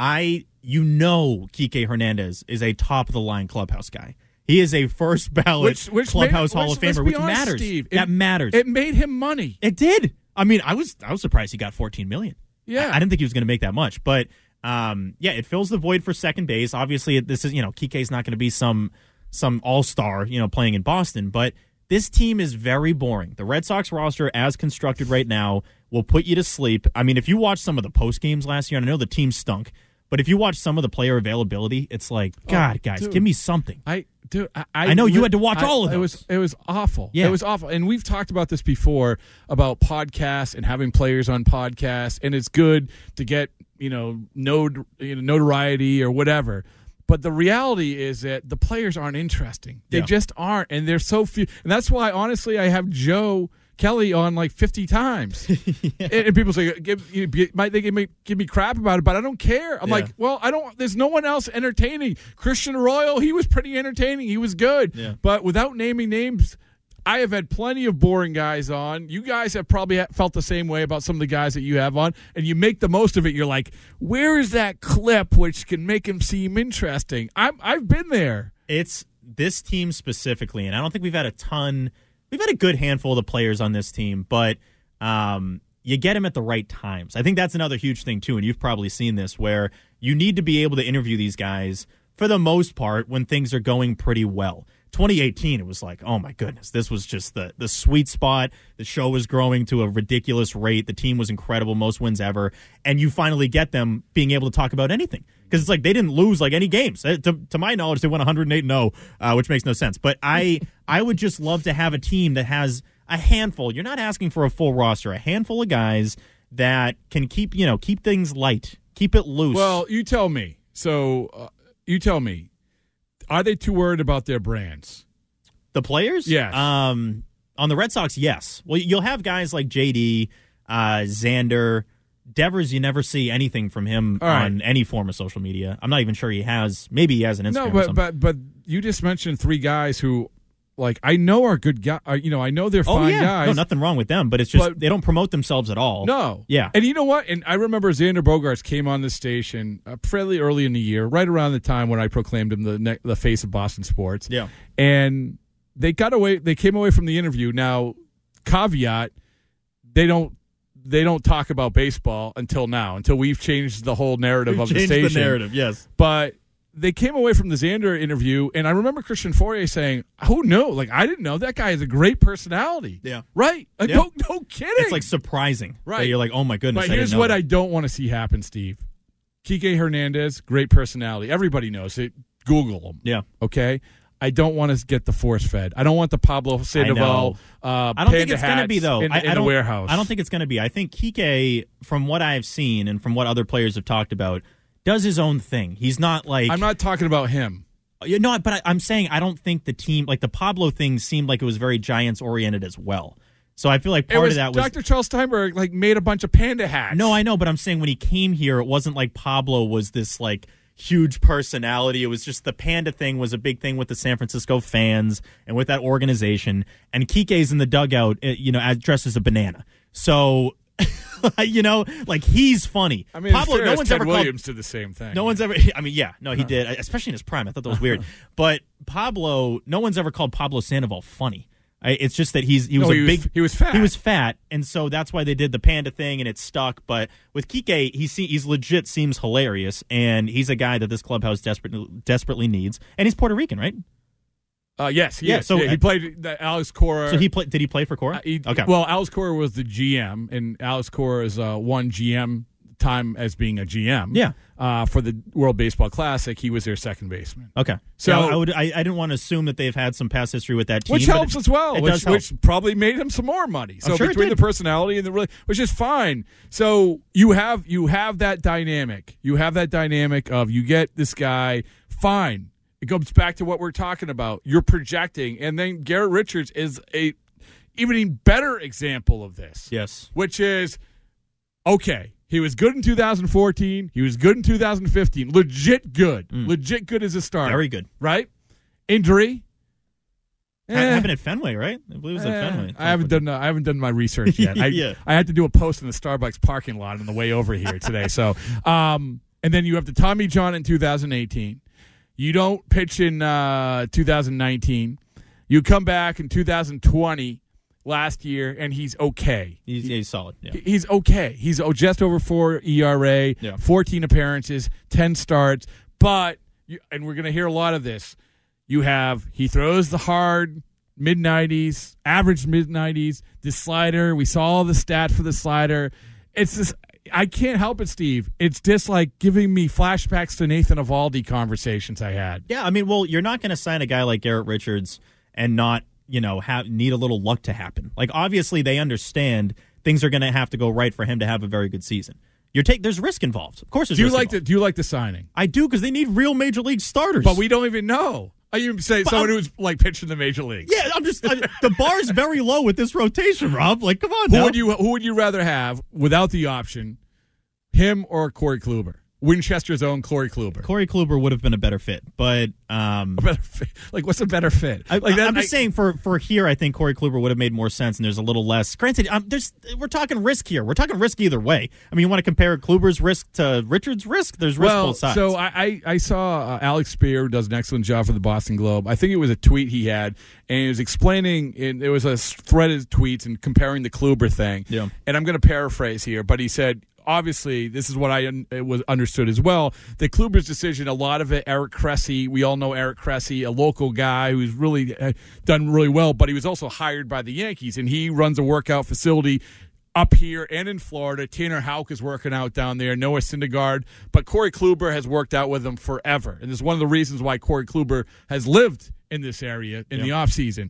Kike Hernandez is a top-of-the-line clubhouse guy. He is a first ballot clubhouse Hall of Famer, which matters. Steve, that matters. It made him money. It did. I mean, I was surprised he got $14 million. Yeah, I didn't think he was going to make that much, but it fills the void for second base. Obviously, this is Kike's not going to be some all-star playing in Boston, but this team is very boring. The Red Sox roster, as constructed right now, will put you to sleep. I mean, if you watch some of the post games last year, and I know the team stunk, but if you watch some of the player availability, it's like, God, guys, give me something. I know you had to watch all of those. It was awful. Yeah. It was awful. And we've talked about this before about podcasts and having players on podcasts, and it's good to get notoriety or whatever. But the reality is that the players aren't interesting. They just aren't, and they're so few. And that's why, honestly, I have Joe Kelly on 50 times. And people say, they give me crap about it, but I don't care. I'm like, well, there's no one else entertaining. Christian Arroyo, he was pretty entertaining. He was good. Yeah. But without naming names, I have had plenty of boring guys on. You guys have probably felt the same way about some of the guys that you have on, and you make the most of it. You're like, where is that clip which can make him seem interesting? I've been there. It's this team specifically, and I don't think we've had a ton. We've had a good handful of the players on this team, but you get them at the right times. I think that's another huge thing, too, and you've probably seen this, where you need to be able to interview these guys, for the most part, when things are going pretty well. 2018, it was like, oh, my goodness, this was just the sweet spot. The show was growing to a ridiculous rate. The team was incredible, most wins ever, and you finally get them being able to talk about anything. Because it's like they didn't lose any games. To my knowledge, they went 108-0, which makes no sense. But I would just love to have a team that has a handful. You're not asking for a full roster. A handful of guys that can keep things light, keep it loose. Well, you tell me. So you tell me. Are they too worried about their brands? The players? Yes. On the Red Sox, yes. Well, you'll have guys like JD, Xander, Devers. You never see anything from him on any form of social media. I'm not even sure he has. Maybe he has an Instagram. No, but you just mentioned three guys who, like, I know are good guys. I know they're fine guys. No, nothing wrong with them, but it's just they don't promote themselves at all. No. Yeah. And you know what? And I remember Xander Bogaerts came on the station fairly early in the year, right around the time when I proclaimed him the face of Boston sports. Yeah. And they came away from the interview. Now, caveat, they don't talk about baseball until we've changed the whole narrative of the station. Changed the narrative, yes. But they came away from the Xander interview, and I remember Christian Fourier saying, "Who knew? Like, I didn't know that guy has a great personality." Yeah, right. Yeah. No kidding. It's like surprising. Right. That you're like, oh my goodness. But here's what I don't want to see happen, Steve. Kike Hernandez, great personality. Everybody knows it. Google him. Yeah. Okay. I don't want to get the force fed. I don't want the Pablo Sandoval. I don't think it's going to be though. In the warehouse. I don't think it's going to be. I think Kike, from what I've seen and from what other players have talked about, does his own thing. He's not like. I'm not talking about him. You know, but I'm saying I don't think the team, like the Pablo thing, seemed like it was very Giants oriented as well. So I feel like part of that was Dr. Charles Steinberg like made a bunch of panda hats. No, I know, but I'm saying when he came here, it wasn't like Pablo was this like huge personality. It was just the panda thing was a big thing with the San Francisco fans and with that organization. And Kike's in the dugout, dressed as a banana. So, like he's funny. I mean, Pablo, no one's Ted ever Williams did the same thing. No one's ever. I mean, yeah, no, he did, especially in his prime. I thought that was weird. But Pablo, no one's ever called Pablo Sandoval funny. It's just that he was fat. He was fat, and so that's why they did the panda thing, and it stuck. But with Kike, he's legit seems hilarious, and he's a guy that this clubhouse desperately needs. And he's Puerto Rican, right? Yes, he is. So he played Alex Cora. So did he play for Cora? Okay. Well, Alex Cora was the GM, and Alex Cora is one GM time as being a GM. Yeah. For the World Baseball Classic, he was their second baseman. Okay. So I didn't want to assume that they've had some past history with that team, which helps as well. Which probably made him some more money. So sure between the personality and which is fine. So you have that dynamic. You have that dynamic of you get this guy fine. It goes back to what we're talking about. You're projecting, and then Garrett Richards is a even better example of this. Yes. Which is okay. He was good in 2014. He was good in 2015. Legit good. Legit good as a starter. Very good. Right? Injury. Happened at Fenway, right? I believe it was at Fenway. I haven't done my research yet. I had to do a post in the Starbucks parking lot on the way over here today. So, and then you have the Tommy John in 2018. You don't pitch in 2019. You come back in 2020. Last year, and he's okay. He's solid. Yeah. He's okay. He's just over 4 ERA, 14 appearances, 10 starts. But, and we're going to hear a lot of this, he throws the hard mid-90s, average mid-90s, the slider. We saw all the stats for the slider. It's this. I can't help it, Steve. It's just like giving me flashbacks to Nathan Eovaldi conversations I had. Yeah, I mean, well, you're not going to sign a guy like Garrett Richards and not need a little luck to happen. Like, obviously, they understand things are going to have to go right for him to have a very good season. There's risk involved. Of course, there's risk involved. Do you like the signing? I do, because they need real major league starters. But we don't even know. You say someone who's like pitching the major leagues. Yeah, the bar's very low with this rotation, Rob. Like, come on. Who would you rather have without the option, him or Corey Kluber? Winchester's own Corey Kluber. Corey Kluber would have been a better fit, but a better fit? Like, what's a better fit? I'm just saying for here, I think Corey Kluber would have made more sense, and there's a little less. Granted, we're talking risk here. We're talking risk either way. I mean, you want to compare Kluber's risk to Richards' risk? There's risk both sides. So I saw Alex Spear, who does an excellent job for the Boston Globe. I think it was a tweet he had, and he was explaining. It was a thread of tweets and comparing the Kluber thing. Yeah. And I'm going to paraphrase here, but he said, obviously, this is what was understood as well. The Kluber's decision, a lot of it, Eric Cressy. We all know Eric Cressy, a local guy who's really done really well, but he was also hired by the Yankees, and he runs a workout facility up here and in Florida. Tanner Houck is working out down there, Noah Syndergaard, but Corey Kluber has worked out with him forever, and this is one of the reasons why Corey Kluber has lived in this area in the offseason.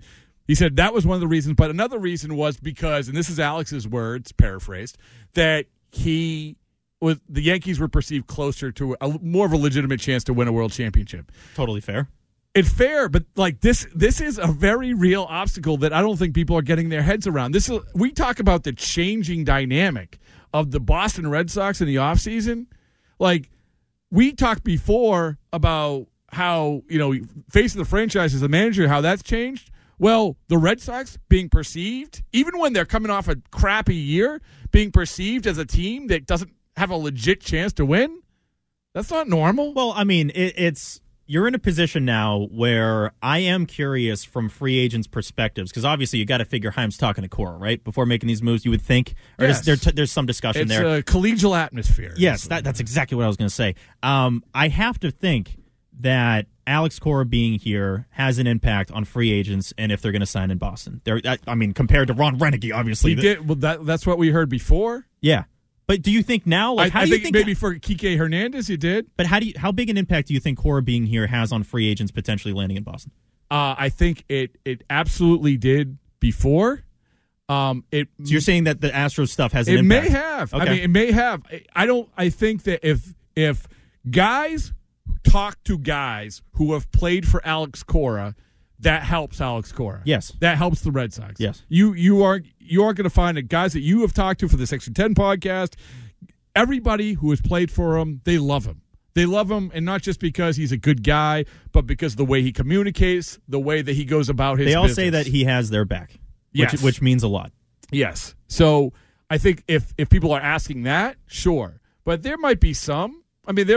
He said that was one of the reasons, but another reason was because, and this is Alex's words, paraphrased, that the Yankees were perceived closer to more of a legitimate chance to win a world championship. Totally fair. It's fair, but like this is a very real obstacle that I don't think people are getting their heads around. We talk about the changing dynamic of the Boston Red Sox in the offseason. Like, we talked before about how, facing the franchise as a manager, how that's changed. Well, the Red Sox being perceived, even when they're coming off a crappy year, being perceived as a team that doesn't have a legit chance to win, that's not normal. Well, I mean, you're in a position now where I am curious from free agents' perspectives, because obviously you got to figure Chaim's talking to Cora, right? Before making these moves, you would think. Or yes. there's some discussion there. It's a collegial atmosphere. Yes, that's exactly what I was going to say. I have to think that Alex Cora being here has an impact on free agents and if they're going to sign in Boston. Compared to Ron Renege, obviously. He did. Well, that's what we heard before. Yeah. But do you think now? I think maybe for Kike Hernandez, you did. But how big an impact do you think Cora being here has on free agents potentially landing in Boston? I think it absolutely did before. So you're saying that the Astros stuff has an impact? It may have. Okay. I mean, it may have. I think that if guys talk to guys who have played for Alex Cora, that helps Alex Cora. Yes. That helps the Red Sox. Yes. You aren't going to find that guys that you have talked to for the Section 10 podcast, everybody who has played for him, they love him. They love him, and not just because he's a good guy, but because of the way he communicates, the way that he goes about his business. They all say that he has their back, which means a lot. Yes. So I think if people are asking that, sure. But there might be some. I think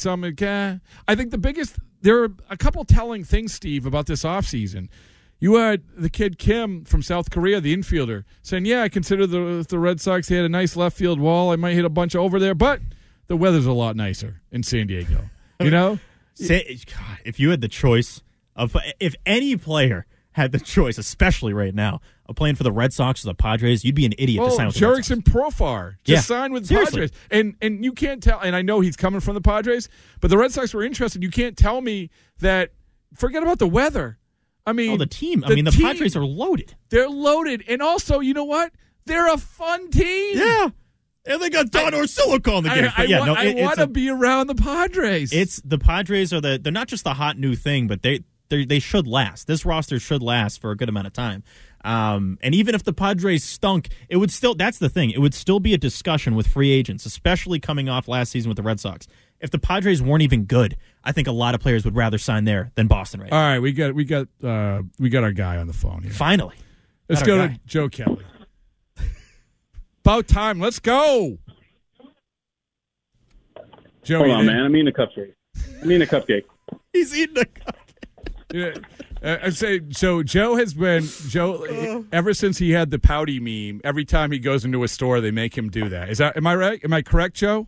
there are a couple telling things, Steve, about this offseason. You had the kid Kim from South Korea, the infielder, saying, I consider the Red Sox, they had a nice left field wall. I might hit a bunch over there, but the weather's a lot nicer in San Diego. God, if you had the choice if any player had the choice, especially right now, of playing for the Red Sox or the Padres, you'd be an idiot to sign with the Red Sox. Jurickson Profar just signed with the Padres. And you can't tell, and I know he's coming from the Padres, but the Red Sox were interested. You can't tell me that, forget about the weather. I mean, the team. The Padres are loaded. They're loaded. And also, you know what? They're a fun team. Yeah. And they got Don Orsillo on the game. I want to be around the Padres. The Padres they're not just the hot new thing, but they should last. This roster should last for a good amount of time. And even if the Padres stunk, it would still, that's the thing, it would still be a discussion with free agents, especially coming off last season with the Red Sox. If the Padres weren't even good, I think a lot of players would rather sign there than Boston right now. All right, we got our guy on the phone here. Finally. Let's go to Joe Kelly. About time. Let's go. Joe, hold on, man. I'm eating a cupcake. He's eating a cupcake. I'd say so. Joe ever since he had the pouty meme. Every time he goes into a store, they make him do that. Am I right? Am I correct, Joe?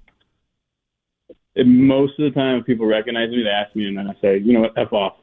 Most of the time, if people recognize me, they ask me, and then I say, "You know what? F off."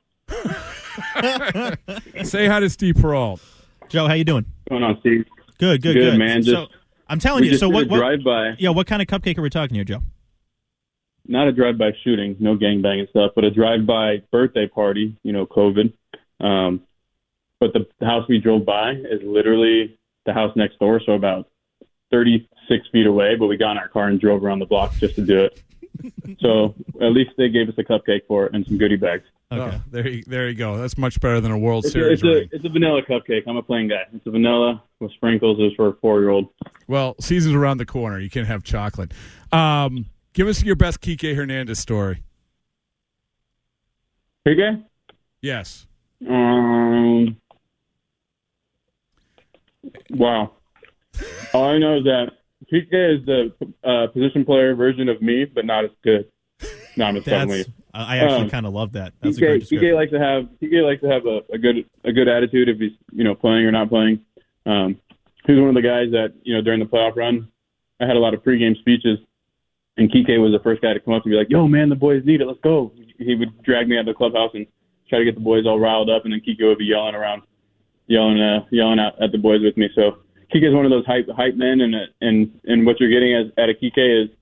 Say hi to Steve Peralt. Joe, how you doing? What's going on, Steve? Good, man. So I'm telling you. So what drive-by? Yeah, what kind of cupcake are we talking here, Joe? Not a drive-by shooting, no gangbang and stuff, but a drive-by birthday party, COVID. But the house we drove by is literally the house next door, so about 36 feet away, but we got in our car and drove around the block just to do it. So at least they gave us a cupcake for it and some goodie bags. Okay. Oh, there you go. That's much better than a World Series ring. It's a vanilla cupcake. I'm a plain guy. It's a vanilla with sprinkles. It's for a 4-year-old. Well, season's around the corner. You can't have chocolate. Give us your best Kike Hernandez story. Kike? Yes. Wow. All I know is that Kike is the position player version of me, but not as good. No, I'm just talking. I actually kind of love that. That's Kike, a great description. Kike likes to have a good attitude if he's playing or not playing. He's one of the guys that during the playoff run, I had a lot of pregame speeches, and Kike was the first guy to come up and be like, "Yo, man, the boys need it. Let's go." He would drag me out of the clubhouse and try to get the boys all riled up, and then Kike would be yelling out at the boys with me. So Kike is one of those hype men, and what you're getting at a Kike is,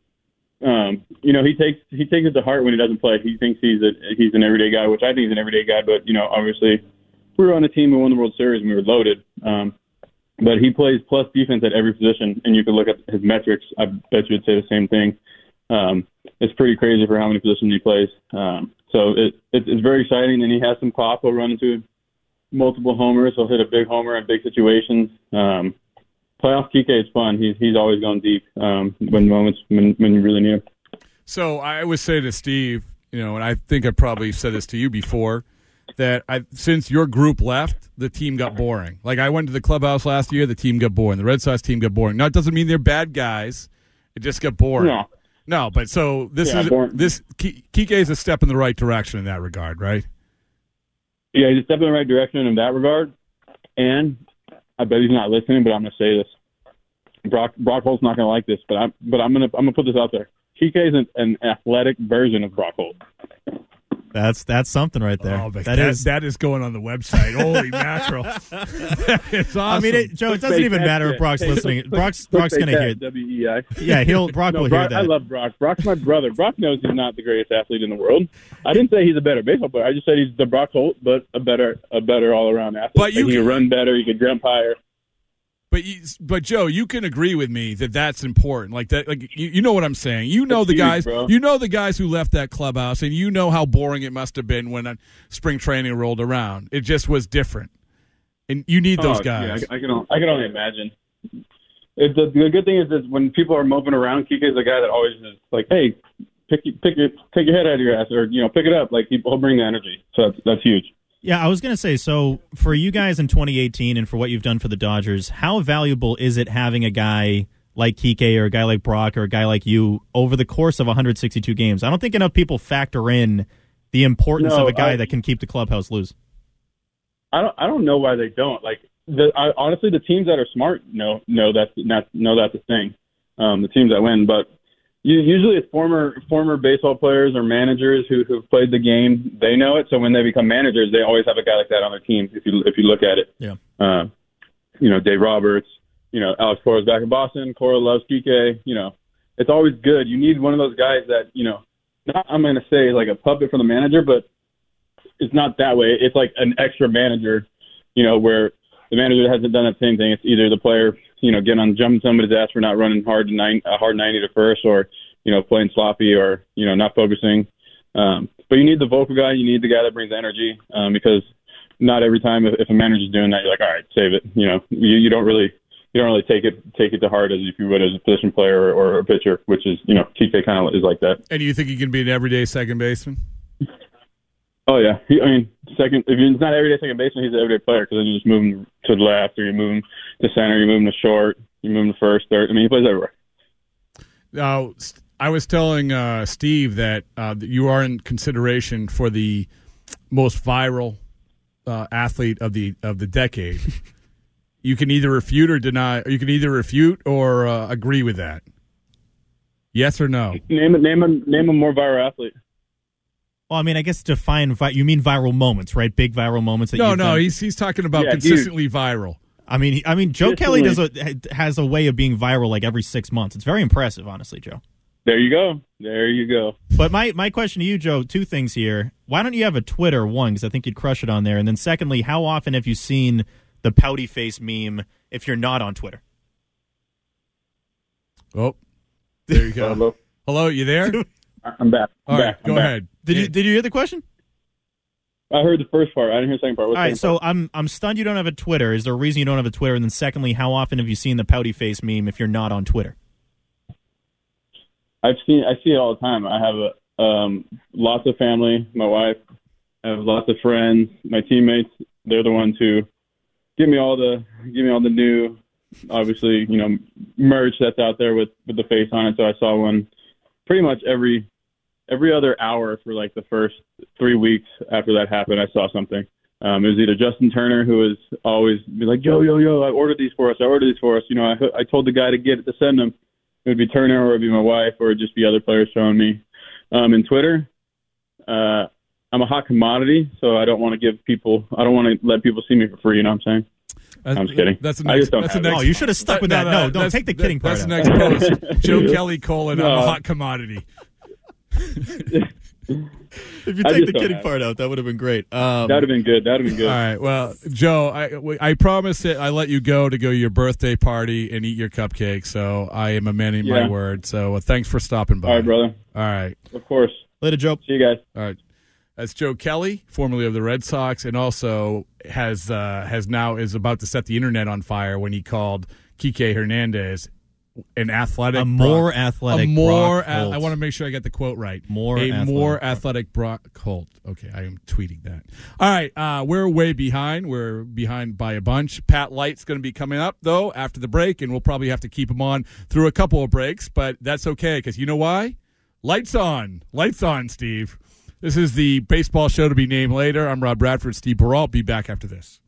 he takes it to heart when he doesn't play. He thinks he's an everyday guy, which I think he's an everyday guy, but obviously we were on a team who won the World Series and we were loaded. But he plays plus defense at every position, and you could look at his metrics. I bet you would say the same thing. It's pretty crazy for how many positions he plays. So it's very exciting, and he has some pop. He'll run into multiple homers. He'll hit a big homer in big situations. Playoff Kike is fun. He's always going deep when you really need him. So I always say to Steve, and I think I probably said this to you before, that since your group left, the team got boring. Like, I went to the clubhouse last year, the team got boring. The Red Sox team got boring. Now, it doesn't mean they're bad guys. It just got boring. No, but so Kike is a step in the right direction in that regard, right? Yeah, he's a step in the right direction in that regard. And I bet he's not listening, but I'm going to say this. Brock Holt's not going to like this, but I'm going to put this out there. Kike is an athletic version of Brock Holt. That's something right there. Oh, that is going on the website. Holy mackerel! It's awesome. I mean, Joe, it doesn't even matter if Brock's listening. Brock's going to hear it. WEI. Yeah, Brock will hear that. I love Brock. Brock's my brother. Brock knows he's not the greatest athlete in the world. I didn't say he's a better baseball player. I just said he's the Brock Holt, but a better all around athlete. But he can run better. He can jump higher. But Joe, you can agree with me that that's important. Like that, like you know what I'm saying. You know the guys. Bro. You know the guys who left that clubhouse, and you know how boring it must have been when spring training rolled around. It just was different, and you need those guys. Yeah, I can only imagine. The good thing is that when people are moping around, Kike's the guy that always is like, "Hey, take your head out of your ass," or pick it up. Like he'll bring the energy. So that's huge. Yeah, I was going to say, so for you guys in 2018 and for what you've done for the Dodgers, how valuable is it having a guy like Kike or a guy like Brock or a guy like you over the course of 162 games? I don't think enough people factor in the importance of a guy that can keep the clubhouse loose. I don't know why they don't. Like, honestly, the teams that are smart know that's a thing. The teams that win, but usually it's former baseball players or managers who've played the game. They know it, so when they become managers, they always have a guy like that on their team. If you look at it, yeah. Dave Roberts, Alex Cora's back in Boston. Cora loves Kike. It's always good. You need one of those guys that not, I'm going to say like a puppet for the manager, but it's not that way. It's like an extra manager, where the manager hasn't done that same thing. It's either the player, jumping somebody's ass for not running a hard 90 to first, or, playing sloppy, or, not focusing. But you need the vocal guy. You need the guy that brings energy, because not every time if a manager's doing that, you're like, all right, save it. You don't really take it to heart as if you would as a position player or a pitcher, which is, Kike kind of is like that. And you think he can be an everyday second baseman? Oh, yeah. Second. If he's not everyday second baseman, he's an everyday player, because then you just move him to the left, or you move him to center, you move him to short, you move him to first, third. He plays everywhere. Now, I was telling Steve that you are in consideration for the most viral athlete of the decade. You can either refute or deny. Or you can either refute or agree with that. Yes or no? Name a more viral athlete. Well, I guess define. You mean viral moments, right? Big viral moments. That no. He's talking about consistently viral. Joe Kelly has a way of being viral like every 6 months. It's very impressive, honestly, Joe. There you go. But my question to you, Joe, two things here. Why don't you have a Twitter, one, because I think you'd crush it on there, and then secondly, how often have you seen the pouty face meme if you're not on Twitter? Oh, there you go. Hello, you there? I'm back. All right, go ahead. Did you hear the question? I heard the first part. I didn't hear the second part. All right, so I'm stunned you don't have a Twitter. Is there a reason you don't have a Twitter? And then secondly, how often have you seen the pouty face meme if you're not on Twitter? I see it all the time. I have lots of family. My wife. I have lots of friends. My teammates. They're the ones who give me all the new, obviously, merch that's out there with the face on it. So I saw one pretty much every other hour for like the first 3 weeks after that happened. I saw something. It was either Justin Turner, who was always be like, yo, I ordered these for us. I told the guy to send them. It would be Turner, or it would be my wife, or it'd just be other players showing me. In Twitter, I'm a hot commodity, so I don't want to let people see me for free. You know what I'm saying? I'm just kidding. You should have stuck with that. No, don't take the kidding part. That's the next post. Joe Kelly : I'm a hot commodity. If you take the kidding part out, that would have been great. That would have been good. All right. Well, Joe, I promised that I let you go to your birthday party and eat your cupcake. So I am amending my word. So thanks for stopping by. All right, brother. All right. Of course. Later, Joe. See you guys. All right. That's Joe Kelly, formerly of the Red Sox, and also is about to set the internet on fire when he called Kike Hernandez an athletic, I want to make sure I get the quote right. More athletic Brock Holt. Okay, I am tweeting that. All right, we're way behind. We're behind by a bunch. Pat Light's going to be coming up though after the break, and we'll probably have to keep him on through a couple of breaks, but that's okay because you know why? Lights on, Steve. This is the baseball show to be named later. I'm Rob Bradford. Steve Baralt. Be back after this.